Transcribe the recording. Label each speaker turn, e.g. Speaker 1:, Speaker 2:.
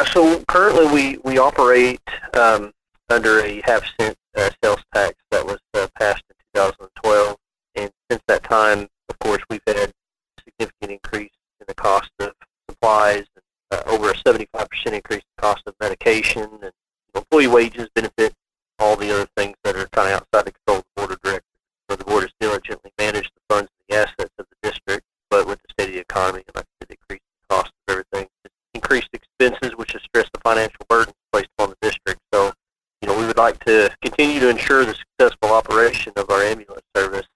Speaker 1: Yeah, so currently we operate under a half-cent sales tax that was passed in 2012, and since that time, of course, we've had a significant increase in the cost of supplies, and over a 75% increase in the cost of medication, and employee wages, benefits, all the other things that are kind of outside the control of the board of directors. So the board has diligently managed the funds and the assets of the district, but with the state of the economy, and like I said, the increased cost of everything, increased expenses, which has stressed the financial burden placed upon the district. So, we would like to continue to ensure the successful operation of our ambulance service,